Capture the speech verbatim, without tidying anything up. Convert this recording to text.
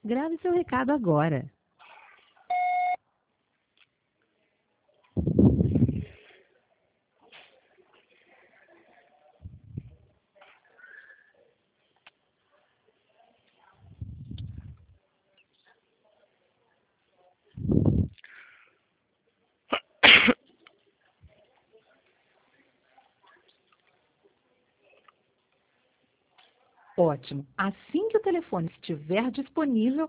Grave seu recado agora. Ótimo. Assim que o telefone estiver disponível,